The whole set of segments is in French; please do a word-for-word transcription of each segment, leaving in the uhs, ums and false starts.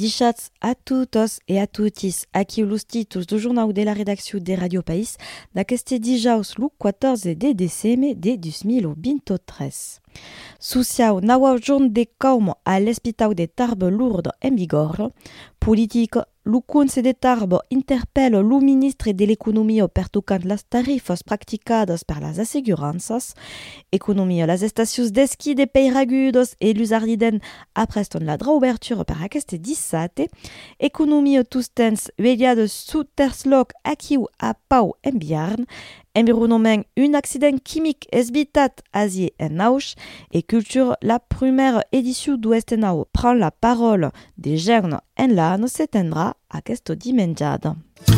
Dichatz a tutos e a tutis, aquí los títulos do jornal de la redacció de Radio País d'aqueste dijous lu quatorze de desembre de dos mil vint-i-tres. Sociau naua jorn de caum a l'Hospital de Tarbes Lourdes en Bigorre. Politique, lu Conse de Tarbes interpelle lu ministre de l'Economia per tocant les tarifes practicades per les assegurances. Economia, les estacions d'esquí de Peiragudos e Luzardiden apreston la draobertura per aquest dissabte. Economia tous temps vegada su tersloc aquiu a Pau en Biarn. Environnement, un accident chimique esbitat Asie en Auch. Et culture, la première édition d'Ouestenau prend la parole des jeunes en l'an s'éteindra aquest dimenjada.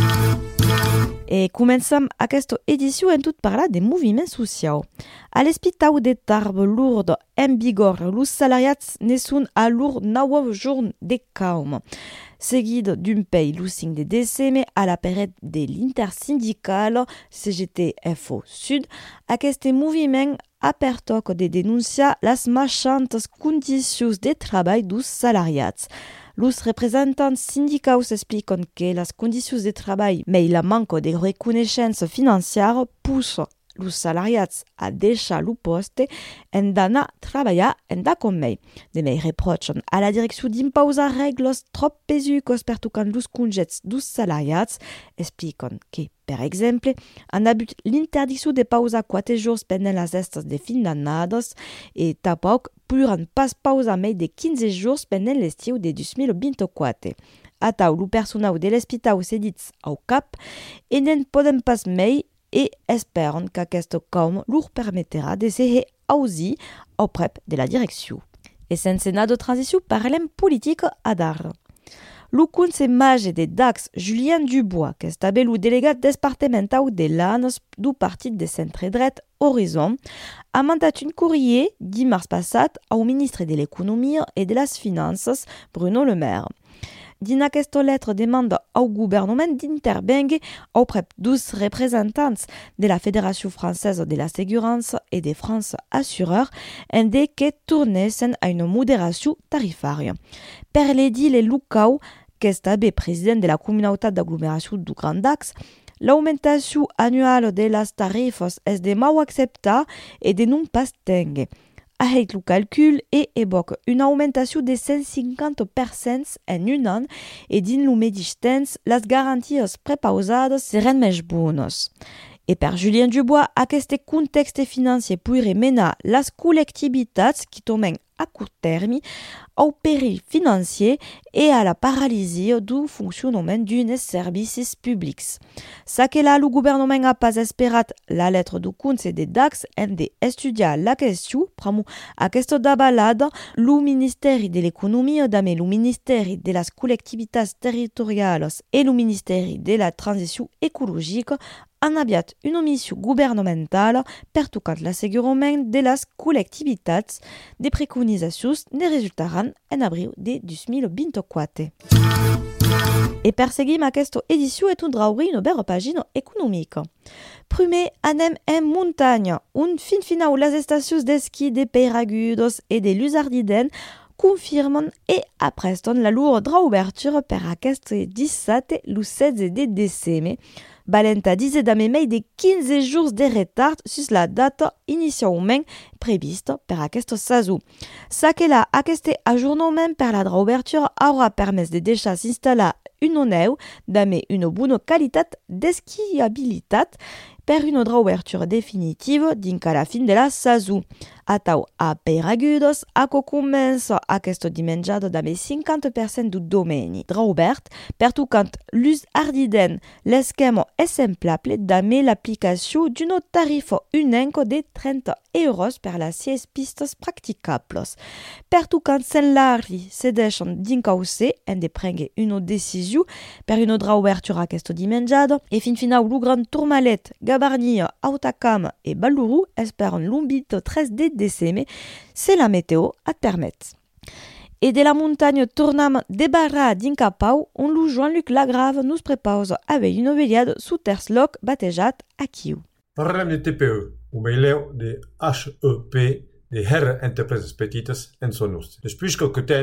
E comencem aquesta edició en tot parlar de moviment social. A l'Hospital de Tarbes Lourdes en Bigorre, los salariats ne són a lur nou jorn de caum. Seguit d'un pay le cinc de desembre à la période de l'intersyndicale C G T F O Sud, aquest moviment a per toc de denunciar les marchantes condicions de treball dos salariats. Los representants sindicaux expliquen que les condicions de treball mais la manque de reconnaissance financière pousse los salariats a deixar lo poste en d'anar treballar en da com mei. De mei reprochen a la direcció d'imposar regles trop pesuques per tocant los congets dos salariats, expliquen que, per exemple, han abut l'interdicció de pausar quatre jours pendant les estes de fin d'annades e tampoc podran pas pausar mei de quinze jours pendant l'estiu de dos mil vint-i-quatre. Atau lo personal de l'hospital cedits au cap e n'en poden pas mei et espèrent qu'aquest com leur permettra de se ausi au prep de la direcció. Et sense anar de transició, parlem politique a dar. Lo conseller de Dax, Julien Dubois, que és també el delegat departamental de l'ANS du partit de centre-dret Horizon, ha mandat un courrier dimarts passat au ministre de l'Economia et de les Finances, Bruno Le Maire. Dins aquesta lettre demanda au gouvernement d'intervenir auprès dos représentants de la Fédération française de l'assurance et de France Assureurs en de que tornessin a une modération tarifaire. Per l'edile Lucau, que és també president de la comunitat d'aglomeració du Grand Dax, l'augmentació annual de les tarifes és de mau acceptar et de non pas tenir. Ahait le calcul et évoque une augmentation de cent cinquante pour cent en un an et dins le mateix temps, les garanties prepausades seren més bones. Et per Julien Dubois, aquest contexte financier pourrait mener les collectivitats qui tomen à court terme au péril financier et à la paralysie du fonctionnement d'un services publics. Ça que là, le gouvernement n'a pas espéré la lettre du Conseil de Dax en d'étudier la question, pramo aquest d'abalade, le ministère de l'économie, dame le ministère de las collectivités territoriales et le ministère de la transition écologique han aviat una missió governamental per tocar l'assegurament de les collectivitats. De preconisacions ne resultaran en abril de dos mil vint-i-quatre. E perseguim aquesta edició et un drauri una bella pàgina econòmica. Primer, anem en muntanya, un fin final les estacions d'esquí de Peiragudos et de Luzardiden confirmen et apresten la lor draobertura per aquest dissabte, le setze de desembre. Valenta disait dame mei de quinze jours de retard sur la date initialement prevista per aquest saison. Ça que là, aquest ajornament per la draobertura aura permis de deixar s'instal·lar un neu dame une bonne qualitat d'esquiabilitat per una draobertura definitiva dins a la fin de la saison. Atau a Peiragudos, a co comença aquest dimenjada dame cinquanta per cent du domeni draobert, per tocant l'us ardiden l'esquema exemplable dame l'aplicació d'un tarif unique de trenta euros per les sis pistes practicables. Per tocant sen l'arri se deixen d'incaucer en de prendre una decisió per una draobertura aquest dimenjada e fin final lo Grand Tourmalet, Gavarnia, Hautacam e Baluru esperen l'un vint-i-tres de desembre, c'est la météo à permettre. Et de la montagne tornam débarras d'Incapau, on lou Jean-Luc Lagrave nous prépare avec une veillade sous tersloc batejat à Kiu. Parlem de T P E, o meileu de H E P, de Herre Entreprises Petites en Sonust. Després que temps,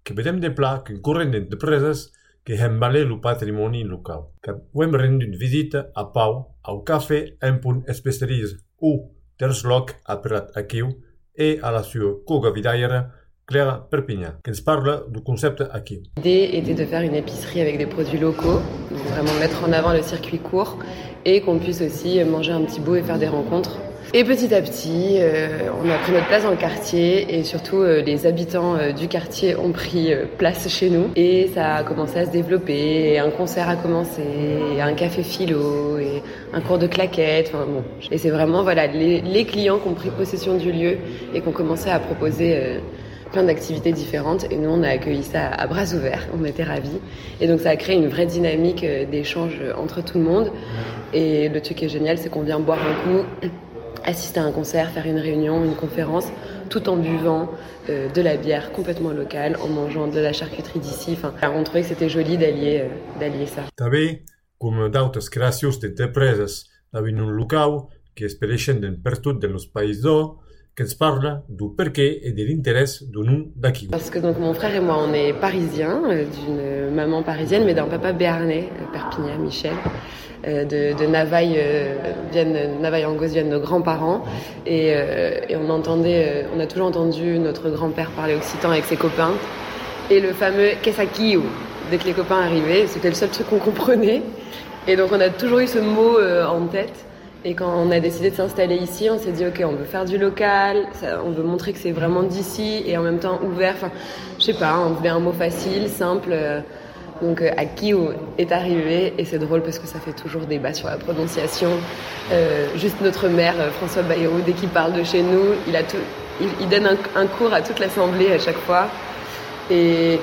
que vedem de pla qu'un corrent d'empreses que emballé le patrimoni local. Que hem rendu une visita a Pau, au café un punt especialitzat u Tersloc appelat Aquiu et à la sua cogavidaire Clara Perpignan, qui nous parle du concept Aquiu. L'idée était de faire une épicerie avec des produits locaux, donc vraiment mettre en avant le circuit court et qu'on puisse aussi manger un petit bout et faire des rencontres. Et petit à petit, euh, on a pris notre place dans le quartier et surtout euh, les habitants euh, du quartier ont pris euh, place chez nous et ça a commencé à se développer. Et un concert a commencé, et un café philo et un cours de claquettes. Enfin bon, et c'est vraiment voilà les, les clients qui ont pris possession du lieu et qui ont commencé à proposer euh, plein d'activités différentes. Et nous, on a accueilli ça à bras ouverts. On était ravis. Et donc ça a créé une vraie dynamique euh, d'échange entre tout le monde. Et le truc qui est génial, c'est qu'on vient boire un coup, assister à un concert, faire une réunion, une conférence, tout en buvant euh, de la bière complètement locale, en mangeant de la charcuterie d'ici. Enfin, on trouvait que c'était joli d'allier, euh, d'allier ça. També, com d'autres creacions d'entrepreses, tenim un local que expedeixen per tot dels països d'or, que ens parla du perquè et de l'intérêt d'un nom d'Aquiu. Parce que donc mon frère et moi, on est parisiens, euh, d'une maman parisienne, mais d'un papa béarnais, euh, Perpignan, Michel. De, de Navaille, euh, viennent, Navaille-Angos viennent nos grands-parents et, euh, et on entendait, euh, on a toujours entendu notre grand-père parler occitan avec ses copains et le fameux qu'est-ce Aquiu, dès que les copains arrivaient, c'était le seul truc qu'on comprenait et donc on a toujours eu ce mot euh, en tête et quand on a décidé de s'installer ici, on s'est dit ok, on veut faire du local, ça, on veut montrer que c'est vraiment d'ici et en même temps ouvert, enfin je sais pas, on voulait un mot facile, simple. Euh, Donc euh, Aquiu est arrivé et c'est drôle parce que ça fait toujours débat sur la prononciation. Euh, juste notre maire euh, François Bayrou, dès qu'il parle de chez nous, il, a tout, il, il donne un, un cours à toute l'assemblée à chaque fois. Et,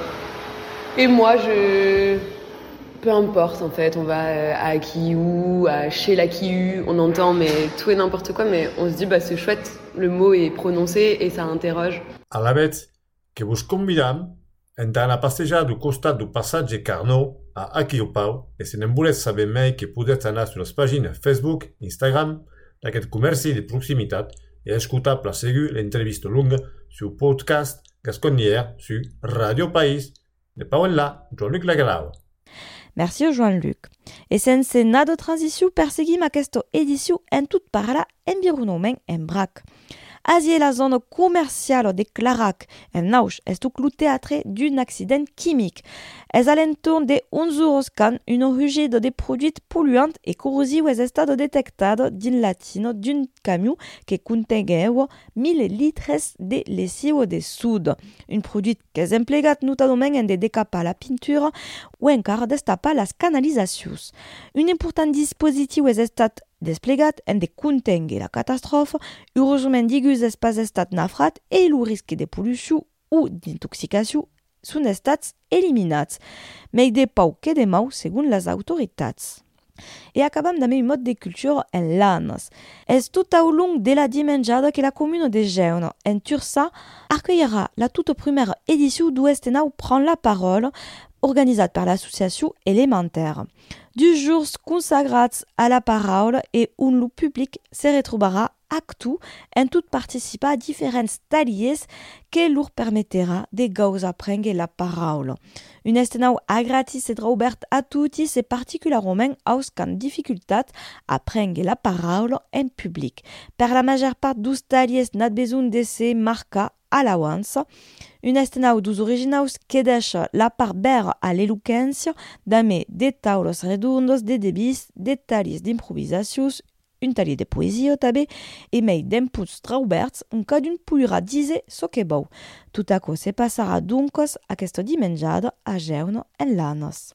et moi, je, peu importe en fait, on va à Aquiu, à chez l'Aquiu, on entend mais tout et n'importe quoi, mais on se dit bah c'est chouette, le mot est prononcé et ça interroge. A la vez que vos convidam entrar a passejar du costat du passatge Carnot a Aquiu Pau e se n'en voleu saber mai que podeu anar sur les pàgines Facebook, Instagram d'aquest comerci de proximitat e escoltar per seguir l'entrevista longa sur podcast gasconnière sur Radio País. De Pau enlà, Jean-Luc Lagrau. Merci Jean-Luc. Et sense na de transició perseguim aquesta edició en tot parla environnement en brac. Asie la zone commerciale de Clarac, en Nauch, est au théâtre d'un accident chimique. Es à l'entorn de onze heures quand une rugide de produits polluants et corrosifs est estat detectada din latino d'un camion que contengueu mille litres de lessiu de sud. Un produit que és emplegat notadament en de decapar la pintura o encara destapar les canalitzacions. Un important dispositiu és estat desplegat en de contengue la catastrophe, heureusement digus és pas estat nafrat e el risc de pollució o d'intoxicació són estats eliminats, mais de pau que de mau segons les autoritats. Et acabam també un mode de culture en lanes. És tot au long de la dimenjada que la commune de Geun, en Tursa, accueillera la toute première édition d'O Estenau prend la parole, organisée par l'association élémentaire. Du jours consagrats à la parole et où le public se retrouvera actu en tout participa a différents taliers que leur permettra de gauza prendre la parole. Un estenau a gratis et ouvert a tutti et particulièrement aux can difficultat a prendre la parole en public. Per la majeure part dos taliers n'a besoin de se marcar à l'avance. Un estenau dos originaus que deixa la part ber a l'eloquència d'ame de taules redondos, de debis, de taliers d'improvisacions, un talier de poesia també, e mei d'emputs trauberts, un cadun puira dizer so que bou. Tot aquò se passarà doncos aquesta dimenjada a Geun en Lanos.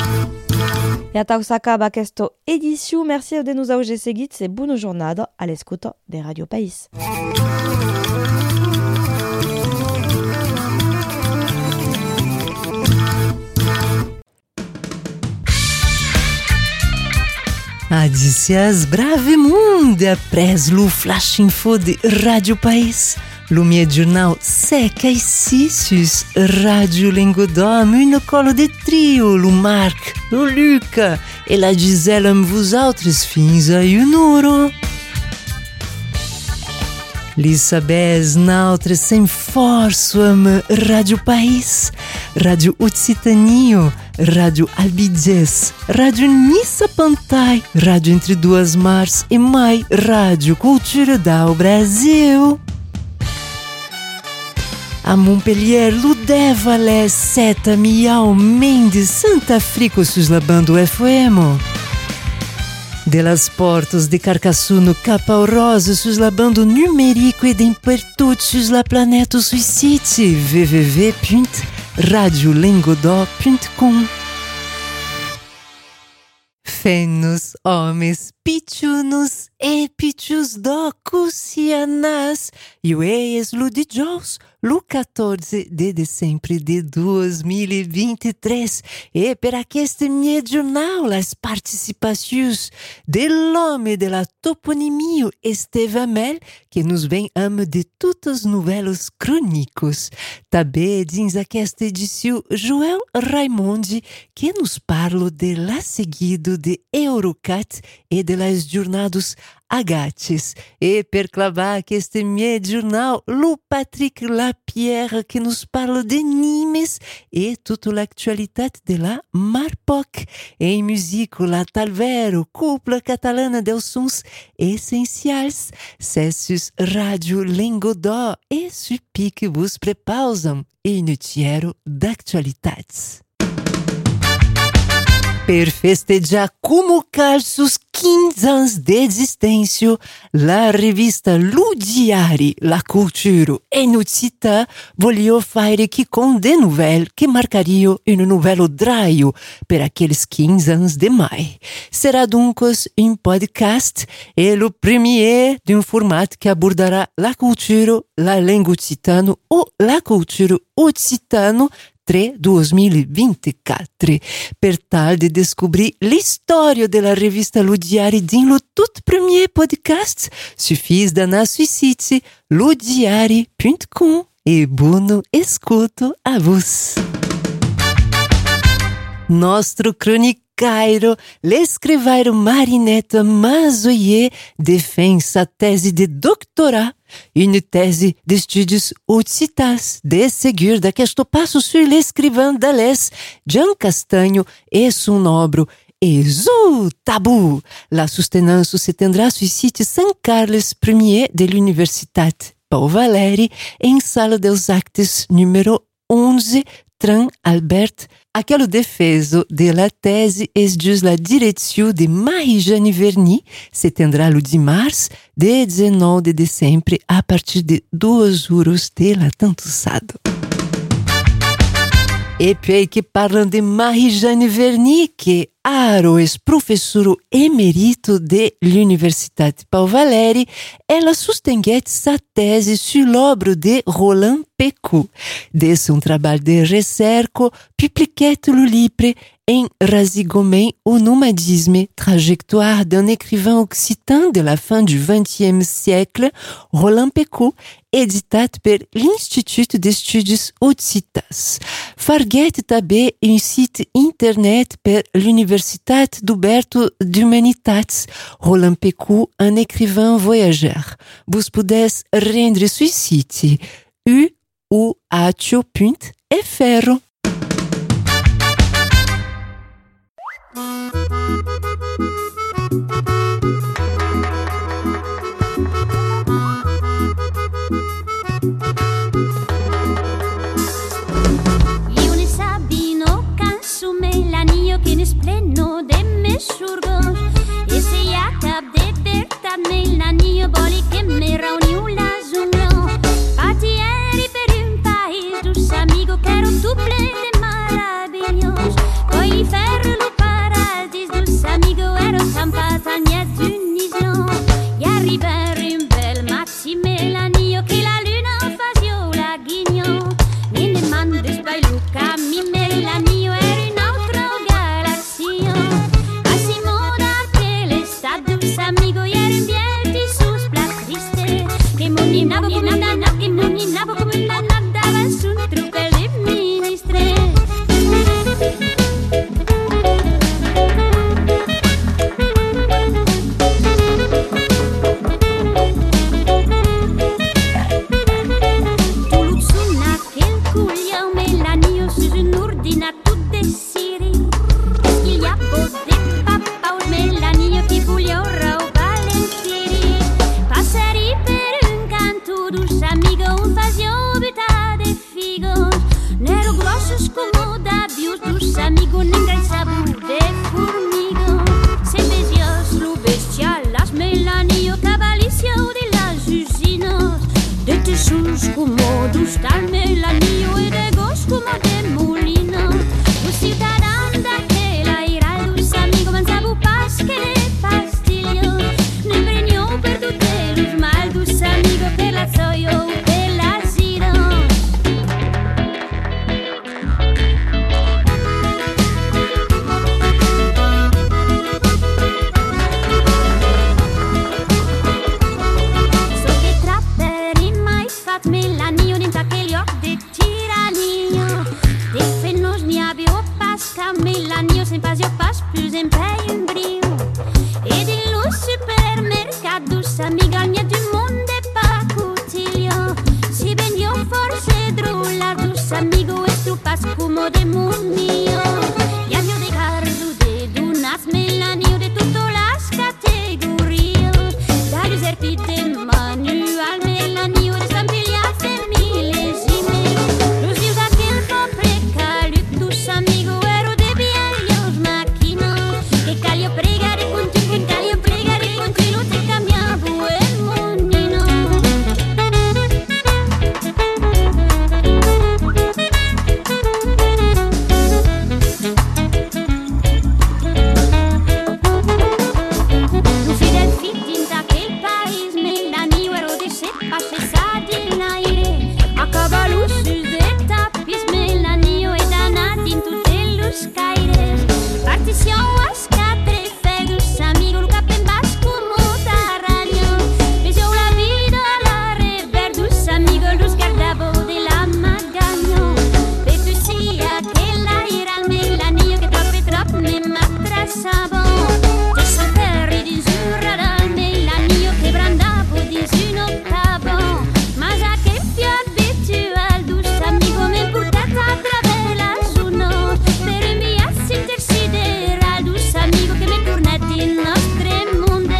E atau s'acaba aquesta edició. Merci de nous auger seguits e bona jornada a l'escuta de Radio País. Adicias brave mundo apres lo flash info de Radio País. Lo mie jornal seca e sus Radio Lingodom, une colo de trio, lo Marc, lo Luca e la Gisela amb vosaltres fins a un oro. Li sabes n'altres sem força amb Radio País. Rádio Occitania, Rádio Albigés, Rádio Nissa Pantai, Rádio Entre Duas Mares e mais Rádio Cultura do Brasil. A Montpellier, Ludé-Valais, Seta, Miau, Mendes, Santa Frico, sus la bando F M. De las Portas de Carcassonne, Capão Rosa, sus la bando numérico e d'impertut sus la planète suicide, w w w ponto radio lengodó ponto com. Fenos, homens, pichunos e pichus docucianas, Iueias Ludijous, Lu quatorze de dezembro de dois mil e vinte e três, e per aquest meu jornal as participações de l'homme de la toponimia Esteve Amel, que nos vem amo de todos os novelos crônicos. Também dins aquesta edição Joel Raimondi, que nos parla de la seguido de Eurocat e de las jornadas Agates. E per clavar que este meu jornal, Lu Patrick Lapierre, que nos parla de Nimes e toda l'actualitat de la Marpoc. Em música, la Talvero, cúpula catalana dels sons essenciais. Cessus Rádio Lengodó e supi que vos prepausam e noticiero d'actualitats. Per festejar como seus quinze anos de existência, la revista Lu Diari, la cultura e notícia voglio fare que com de novel que marcaria um novel draio per aqueles quinze anos de maio. Será duncos um podcast e o premier de um formato que abordará la cultura, la língua occitana ou la cultura occitana dois mil e vinte e quatro, per tal de descobrir l'história da revista Lu Diari din lo tout premier podcast, suffis d'anar sul site lu diari ponto com e buono escuto a vos. Nostro cronicairo, l'escrivairo Marinetta Mazoyer defende a tese de doutorat, une tese de estudos occitas, de seguir d'aquesto passo sur l'escrivain d'Alès, Jean Castanho e son obro Exu Tabu. La sustenança se tendrá sul site Saint Carles I de l'Universitat Pau Valéry, em sala dels actes número onze, Tran Albert. Aquele defeso de la tese es just la direção de Marie-Jeanne Verny, se tendrá lo dimarts de dezenove de dezembro a partir de duas horas de la tantussado. E poi que parlam de Marie-Jeanne Verny, que aro es professor emerito de l'Universitat Pau Valéry, ela sustenguet sa tese sur l'obra de Roland Pécu. Desse um trabalho de recerca, publiquet lo livre em Razigomen au nomadisme, trajectoire d'un écrivain occitan de la fin du vingtième siècle, Roland Pécu, editat per l'Institut d'Estudios Occitas. Farguet també un site internet per l'Universitat d'Huberto d'Humanitats, Roland Pécu, un écrivain voyageur. Vous podes rendre sul site u u h o ponto f r. Io ne sabino canso me l'anillo che ne spleno de me surgos e se ya cap de verdad me l'anillo boli che me rauni un lasugno patieri per un país dos amigos quero duple de maravillosos poi li ferro lo paradis dos amigos ero campata nia d'unision e arrivare un bel maxime l'anillo che la luna fasio la ghigno mi ne mandes by Luca mi me l'anillo era un'altra galassia así moda che l'estate dos amigos e era invieti sus plat triste che moni nabo come nabo che moni nabo come nabo dava su truppe le ministre. Sul como do starme l'anio e de gos como de mulino. O cidadão daquela ira dos amigos manzava pas que de pastilho. Ne prendió per tutti los mal dos amigos per la soio per la ziro. So che trapperi mai fatmi l'anio dentro aquel lloc de tiranio. De fenos n'hi havia pas cammi l'anio sen pas jo pas plus en pei un brio. E di lo supermercato s'amiga mia du mondo e pa cutilio. Si vendió forse drullar dus amigo e tu pas como de munio. Y año de gardo de dunas melanio de tutte las categories. Da l'userpite manual melanio de stampiglias de millesime. Los dios d'aquel pobre caluc dus amigo ero de viejos maquinos. Que calio pregare continuo, que calio pregare continuo te cambiavo el monino. Un fidel fitin d'aquel país melanio ero de set passesa din aire. A cavallo sus de tapis melanio e danat in tutti los caires. Partition was quatre fegus amigo Luca pen bas como taragno. Pesio la vida la reverdus amigo los guardavo de la magagno. Petu sia che la ira al melanio che troppo e troppo ne m'attrassavo. Te saperi di giura dal melanio che brandavo di un ottavo. Ma già che più abitual dus amigo me portata a través la giorno. Per inviarsi intersideral dus amigo che me tornati in nostre monde.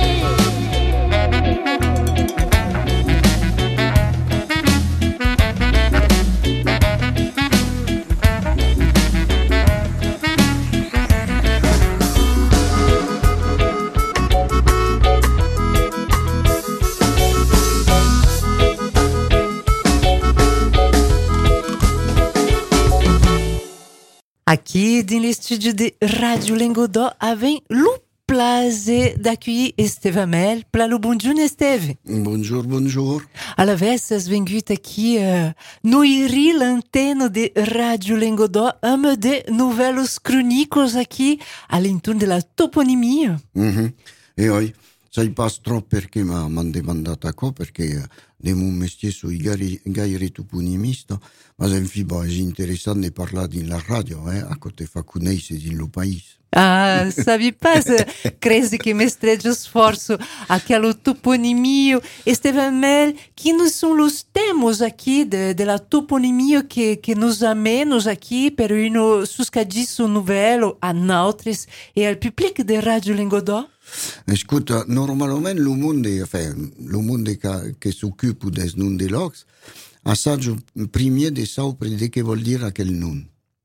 Aqui, dans le studio de Radio Lingodó, avem le plaisir d'accueillir Esteve Amel. Plalo, bonjour, Esteve. Bonjour, bonjour. Alla vez, has vengut aqui uh, no iri l'antena de Radio Lingodó, ama de novelos crônicos aqui, all'intorno della toponimia. Mm-hmm. E oi, sai pas trop perché mi hanno demandato qua, perché de mon métier sono gaire toponimista, ma infine bon, è interessante di parlare in la radio, eh, a côté fa conoscere in lo paese. Ah, sabe pas, crezi que me estrejo esforço, aquele toponimio, Esteve Amel, que nos são os temas aqui de, de la toponimia que, que nos amenos aqui, pero ino suscadiço novelo a nautres e al public de Radio Lingodó. Écoute, normalement, le monde, enfin, le monde che, che si occupa des noms de locs, assaggio prima di sapere che vuol dire quel nome.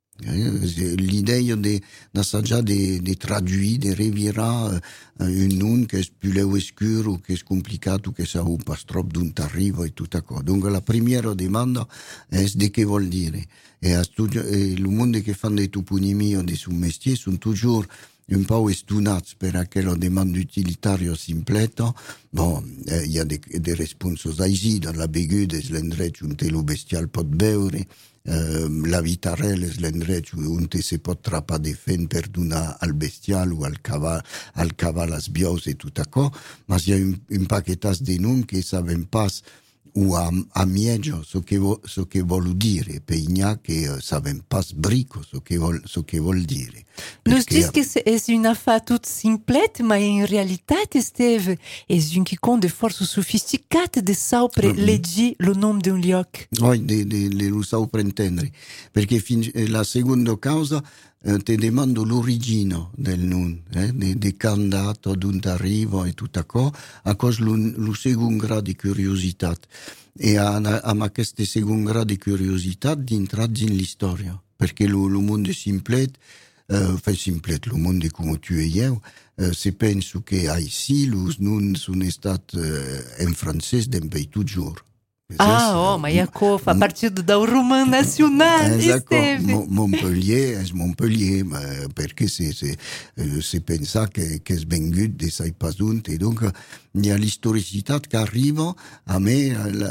L'idea de d'assaggiare di, di tradurre, di rivirare uh, un nome che è più oscuro, che è complicato, che sa un po' troppo d'un arrivo e tutto ciò. Dunque la prima domanda è di che vuol dire. E, a studio, e il mondo che fanno dei toponimi o dei suoi mestieri sono toujours un po' estunati per aquella domanda utilitaria completa. Bon, il eh, y a des responsos així, dans la beguda és l'endreig on té lo bestial pot beure, eh, la vitarel és l'endreig on té se pot trapar de fent per donar al bestial o al caval, al caval as bios e tot això, ma hi ha un, un paquetas de nom que sabem pas o a, a mieggio so che, vo, so che vuol dire, per igna che uh, sabem pas brico so che vol, so che vuol dire. Nos diz que é uma affaire toute simplette, mas em realidade, Esteve, é um que conta de força sofisticata de saupre mm-hmm. leggi lo nome di un lloc. Oui, de, de, de lo saupre intendere, perché fin, la seconda causa eh, ti demando l'origine del nome, eh, di, di candidato ad un arrivo e tutto ciò, a cosa lo, lo secondo grado di curiosità. E a, a, a questo secondo grado di curiosità di entrare in storia, perché lo, lo mondo è simplet, Uh, enfin, simplet, lo mondo come tu e io, uh, se penso che ai sì, los non sono stati uh, in francese d'en bei toujours. Ah, oh, ma ecco, fa parte del roman national, Esteve. Montpellier è Montpellier, ma perché se, se, se pensa che, che è vengut de sai pas unt, e donc il y a l'historicità che arriva a me,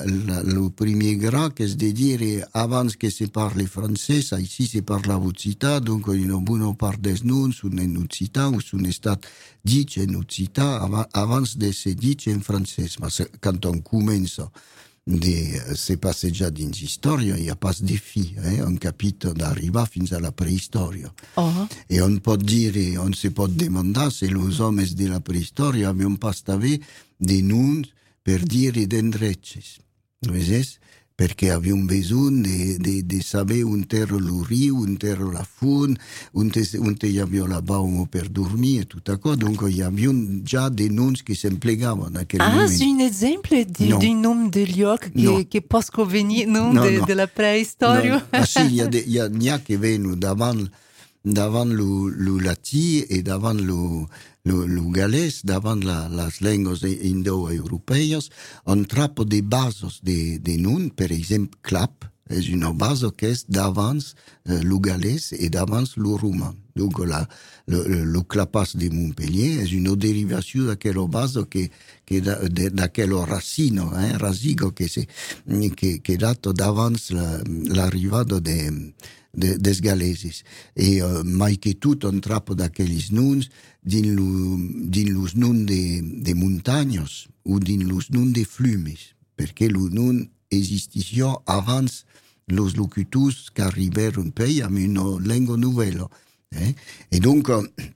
le premier gras che è di dire, avant che si parli francese, ici si parla Occità, donc in buona parte des non sono in Occità, o sono stat dice in Occità, avant de se dice in francese, ma se, quando on comincia de se passeggiati in storia, il n'y a pas de défi, eh? On capito d'arriver fins alla preistoria. Oh. E on può dire, on si può domandare se los homes della preistoria abbiano pas avuto dei noms per dire d'endreces. Vedes? Perché abbiamo bisogno di, di, di sapere un terro lo rio, un terro la fun, un te abbiamo la baumo per dormire e tutto qua. Dunque abbiamo già dei nomi che si impiegavano a quel ah, momento. Ah, c'est un esempio di, no. di nome degli occhi che, no. che possono venire no, no, de, no. della preistoria? No. Ah sì, il y a, de, y a, y a che vengono davanti davant lo, lo latí e davant lo, lo, lo galès, davant la, las lenguas indo-europeas, on trapo de bases de, de nun, per exemple, clap, és una base que és davant eh, lo galès e davant lo roman. Donc, la, lo, lo clapas de Montpellier és una derivació d'aquella base que, que da, de, d'aquella racino, eh, rasigo que, se, que, que dato davant la, l'arrivada de De, des galeses. E uh, mai che tutto un trappo d'aquells nuns din, lo, din los nun de, de muntanyos o din los nun de flumes, perché lo nun existissió abans los locutors che arrivèron pei amb una lengua novella. Eh? E donc,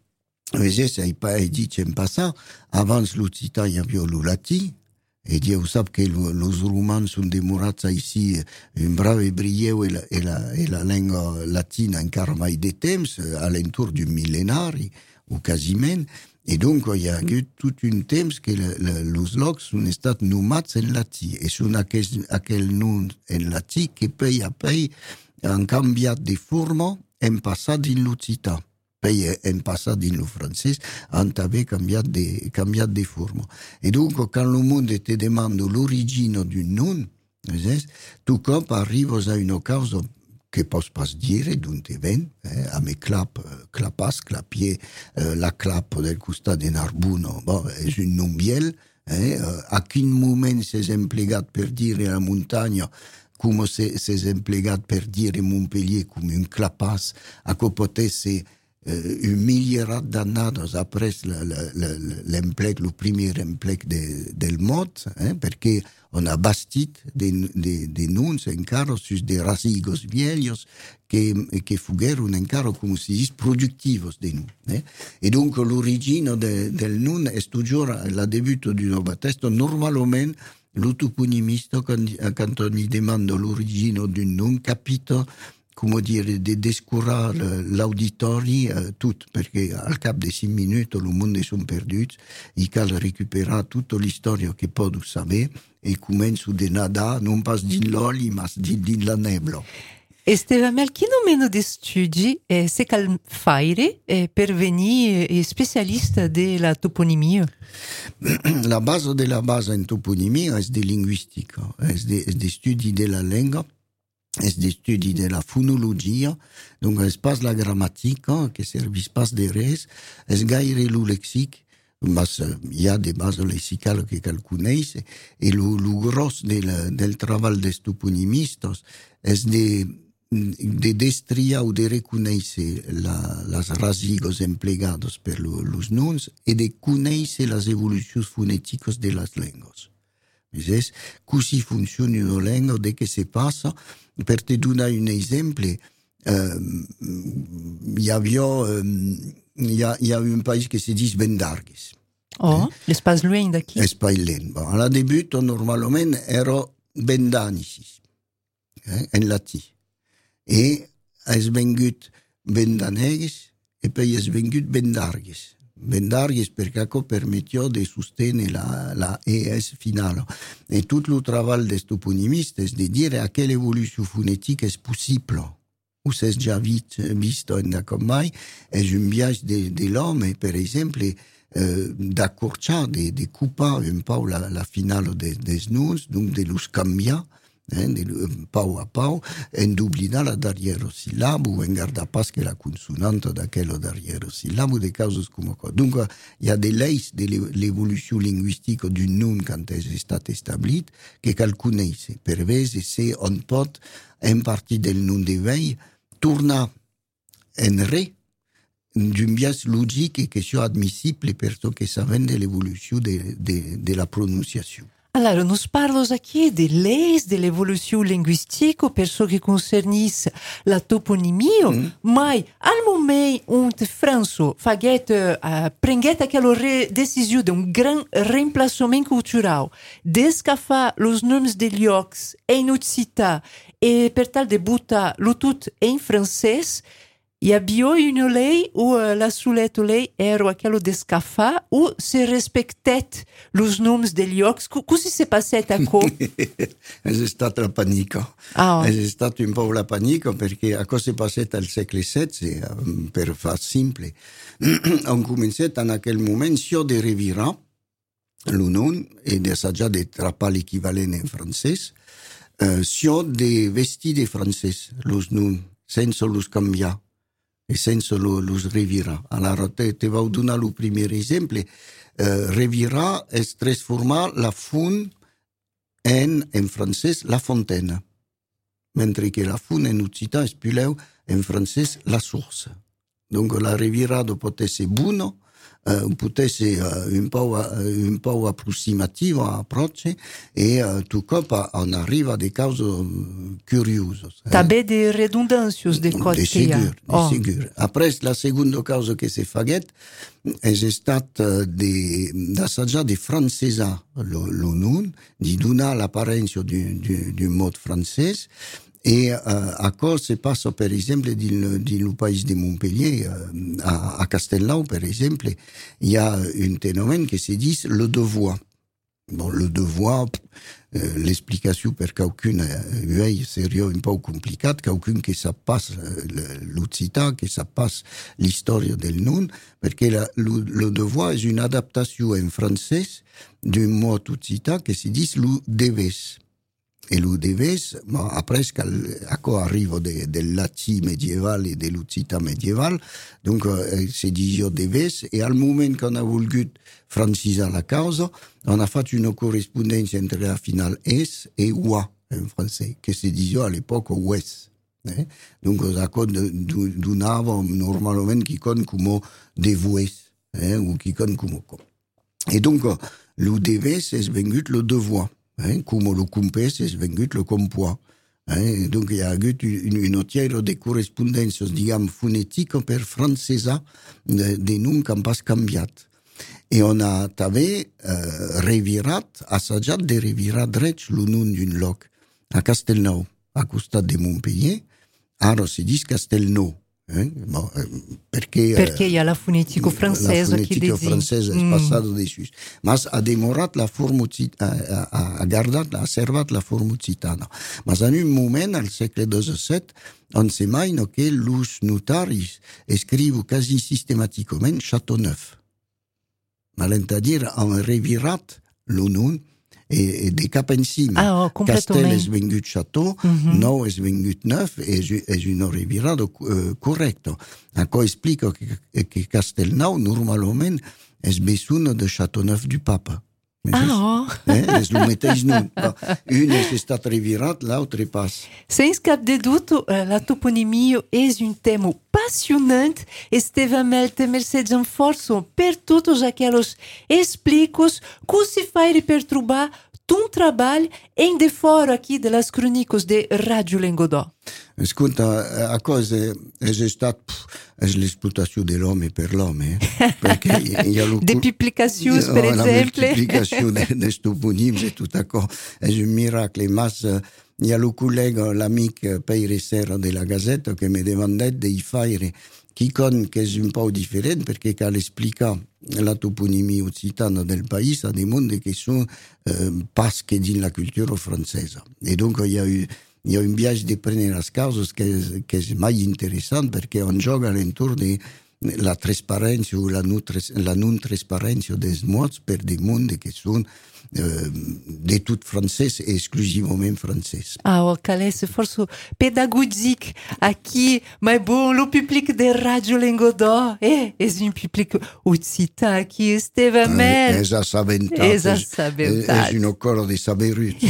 vedete, ai paesi dicen passar, abans l'occità hi havia lo latí, e Dio sap che los romans sono demorats ici un brave brieu e la, e la, e la lingua latina encara mai de temps, alentour d'un millenari, o quasiment, e dunque hi ha hagut tot un temps que le, le, los locs sono stati nomats en latí, e sono aquell, aquell nom en latí que pei a pei han canviat de forma en passat in l'occità. Poi in passato in francese hanno cambiato di, cambiato di forma. E dunque, quando il mondo ti domanda l'origine di un nome, tu capo arrivi a una causa che posso pas dire d'on ti viene, eh, a me clap, clapas, clapier, eh, la clap del costato di Narbonne, bon, è un nome biel, eh, a quel momento si è impiegato per dire la montagna, come si è impiegato per dire Montpellier come un clapas, a che potesse Uh, un milierat d'annados après l'emplec, le premier emplec de, del mot, eh, perché on ha bastit de, de, de noms encara sus de rasigos viejos che, che fugeron encara, come si dice, productivos de nun. Eh. E dunque l'origine de, del nun è toujours la debuto di un testo. Normalmente l'autoponimista, quando mi demanda l'origine di un nun, capito come dire, di descurare l'auditori eh, tutto, perché al cap di cinque minuti il mondo sono perduti, e cal recuperare tutta la storia che posso sapere e comincio di nadare, non pas din l'oli, ma din la nebbia. Esteve, ma che nomeno di studi eh, se cal fare eh, per venire eh, specialista della toponimia? La base della base in toponimia è di linguistica, è di, è di studi della lingua, è di studi della fonologia, donc è pas la grammatica, che serve pas de res, è gaire lo lexic, ma hi ha de base lexicale che calcuneis, e lo, lo gros del, del treball des toponimistas è de de destria o de reconèixer la, las rasigos emplegados per lo, los noms e de conèixer las evolucions fonéticas de las lenguas. Ves? Così funziona una lingua, de che se passa. Per te donare un esempio, um, hi havia um, hi ha, hi ha un país que se dice Bendargues. Oh, eh? L'espace loin d'aquí. L'espace loin. Bon, a la debut, normalment, era Bendanicis, eh, en latí. E és vengut Bendanegues e poi és vengut Bendargues. Bendargues perché això permettia de sostenere la, la E S finale. E tot el treball dels toponimistes de dire a quelle evolució fonética és possible. Ou s'és già vist, vist en com mai, és un viatge de, de l'home, per exemple, euh, d'accorciar, de, de couper un peu la, la finale des, des noms, donc de los canviar, hein, de, pau a pau, en d'oblidar la darrière syllabe, ou en gardar pas que la consonante d'aquella darrière syllabe, de causes com això. Donc, il y a des leis de l'évolution linguistique d'un nom quand és estat establit, que cal conèixer. Per vegades, se on pot, en partie del nom de vell, tornar en re, d'un biais logique et que soit admissible per ce que saben de l'évolution de, de, de la pronunciação. Alors, nos parlos aqui de leis de l'evolució linguistica per ce que concernisse la toponimia, mm. mas al moment onde França faguet, uh, prenguet aquela re- decisió d'un gran reemplaçament cultural, d'escafar los noms de llocs en occità e per tal de botar lo tot en francès, hi havia una llei où uh, la soleta llei era aquello d'escafar ou se respectet los noms de llocs. Cosa s'è passat a co? És estat la panica. Ah. És estat un po' la panica perquè a cosa s'è passat al segle setze, per fer simple. On començat en aquell moment si de revirar el nom e d'assajar de trapar l'equivalent en francès, uh, si de vestir de francès los noms, sense los canviar. E sense lo, los revirar. Alors, te, te vau donar el primer exemple. Uh, revirar és transformar la font en, en francès, la fontaine. Mentre que la font en occità és pileu en francès, la source. Donc, la revirada pot ser bona, uh, pot ser uh, un po', uh, un po' approximativa, approche, e uh, tu cop on arriva a des causes curioses. També de redundàncies de cot de que hi ha. Segur, de oh. segur. Après, la segunda causa que se faguet és estat de, d'assajar de francesar lo, lo nom, de donar l'apparença d'un mot francès. Et euh, à cause se passe, par exemple, dans le pays de Montpellier, euh, à, à Castelnau, par exemple, il y a un phénomène qui se dit le devoir. Bon, le devoir, euh, l'explication per quelqu'un veuille seria un peu complicat, quelqu'un qui ça passe l'occità, qui ça passe l'histoire del nom, parce que la, le, le devoir est une adaptation en français d'un mot occità qui se dit le deves. Et le deves, bon, après, à quoi arrive de, de latin médiéval et de l'occità médiéval, donc euh, c'est dit deves, et au moment qu'on a voulu franciser la cause, on a fait une correspondance entre la finale S et oua en français, que se disait à l'époque ouest. Eh? Donc, ça donnava normalement qui compte comme devues, eh? ou qui compte comme. Et donc, le deves est venu le devoir. Hein, comme le compès és vengut le compois. Hein, donc, il y a eu une, une entière de correspondances, diguem, fonètiques per francesar de, de noms qui n'han pas canviat. Et on a també euh, revirat, assajat de revirar dret le nom d'un lloc. A Castelnau, a costat de Montpellier, ara se diu Castelnau. Eh? Bon, eh, perché, perché hi ha la fonetica francesa la fonetica francesa è mm. passata dessus. Ma ha demorat la forma occitana, ha, ha guardat, ha servat la forma occitana. Ma in un moment, al segle diciassette, on se maina che los notaris scrivono quasi sistematicament Châteauneuf. Malentà-dir, han revirat lo nom e, e de cap encima. Ah, oh, Castel és vengut Château, mm-hmm. Nou és vengut Neuf, e és una revirada uh, correcta. Això explica que, que Castelnau normalment és vecino de Châteauneuf du Papa. Ah, oh. Eh? És el mateix nom. Un és estat revirat, l'altre pas. Sense cap de dubte, la toponimia és un tema apassionant. Esteve Melte, mercès en força per totes aqueles explicos que se faz per trobar ton treball em de fora aqui de las crônicas de Rádio Lengodó. Escolta, a cosa è estat és l'explotació de l'home per l'home. Eh? Perquè hi ha lo, de publicacions, per oh, exemple. La multiplicació de, de toponims i tot això. És un miracle. Mas hi ha el col·lega, l'amic Peire Serra de la Gazeta, que me demandat de fare quelqu'un che è un po' different perché cal explicar la toponimia occitana del país a des mondes che sono eh, pas che din la cultura francesa. E donc il y a eu il y a un viatge de prendre les causes che, che è mai interessant perché on gioca all'intorno de, la trasparenza o la, nutre, la non trasparenza des mots per des mondes che sono euh, de tout francès et exclusivement francès. Ah, o calé, c'est force pédagogique aqui, mas bon, le public de Radio Lengodó, eh, es un public occitan aqui, esteve mel. Eh, esa sabentat, Esa sabentat. Es un coro de saberut.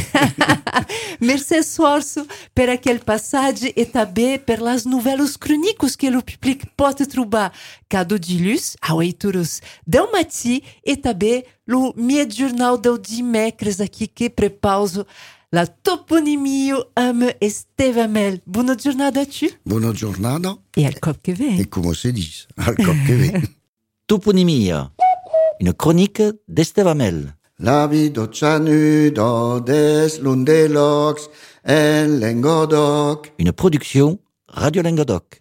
Merci sforzo per aquel passage e també per las novelas crônicas que o public pot trobar cada dilluns a oito horas del matí e també o meu jornal del dimecres aqui que prepauso la toponimia amb Esteve Mel. Bona jornada a tu. Bona jornada. E al cop que vem. Et comment se dit, al cop que vem. Toponimia, une chronique d'Esteve Mel. La vida chanuda des lundelocs en Lengodoc. Une production Radio Lengodoc.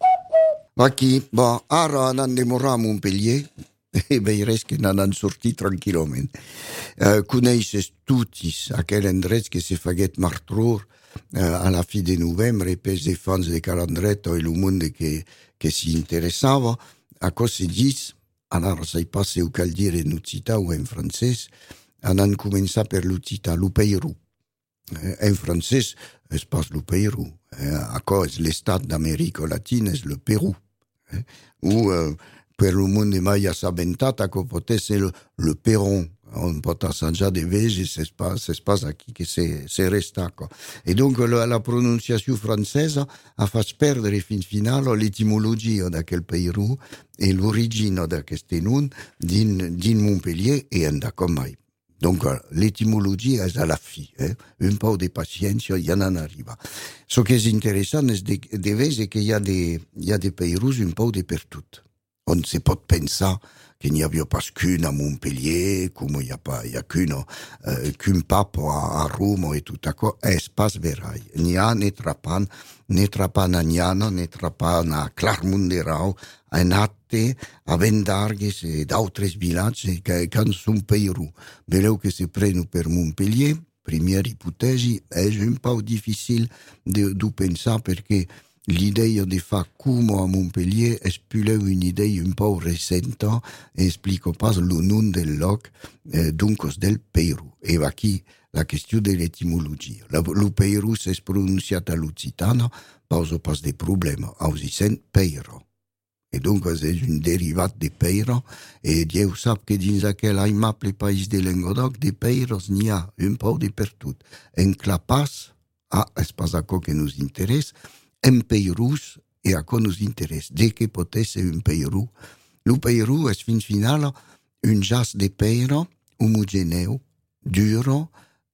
Aquí, bon, ara n'an demorat a Montpellier, e veires que n'an han sortit tranquil·lament. Uh, coneixes tutis aquell endret que se faguet martror uh, a la fi de novembre pels de fans de Calandretto e el monde que, que s'hi interessava. A cosa se dis, ara sai pas se ho cal dire en occità o en francès, han començat per l'occità, lo Peirou. Eh, en francès, és pas lo Peirou. Eh, a cos l'estat d'Amèrica Latina és le Perú. Eh, ou eh, per lo monde mai assabentat, a pot ser le, le Perron. On pot assajar de veges, c'est pas, c'est pas aquí que se, se resta. E donc la, la pronunciació francesa ha fatto perdere fin finale l'etimologia d'aquel Peirou e l'origine d'aquest nom din, din Montpellier e anda com mai. Donc, l'étymologie est à la fi, eh? Un peu de patience, il y en arriva. Ce qui est intéressant, c'est de, de voir qu'il y a des, il y a des Peirous un peu de partout. On ne se peut penser qu'il n'y a pas qu'une à Montpellier, comme il n'y a pas, il y a qu'une, euh, qu'un pape à, à Rome et tout à coup, espace verail. Il n'y a ne trapan, ne trapan à Niana, ne trapan à Clermont-Ferrand, a Natte, a Vendargues e d'autres villages che, che sono Peirou. Veleu che se prenu per Montpellier, première ipotesi, è un po' difficile di pensare perché l'idea di fare come a Montpellier è più un'idea un po' recente e esplico pas il nome del loc, eh, dunque del Peirou. E va qui la questione dell'etimologia. Il Peirou si è pronunciato all'occitano, pauso pas de problema, ausi sen Peiro. Et donc, c'est une dérivate de Peiro, et Dieu sait que dans aquel aimable les pays de Lengodoc, des Peiros, n'y a un peu de partout. En Clapas, ah, c'est pas à quoi que nous intéresse, en Peirous, et à quoi nous intéresse. Dès que peut être un Peirou, le Peirou est fin final, un jazz de Peiro, homogéneo, duro,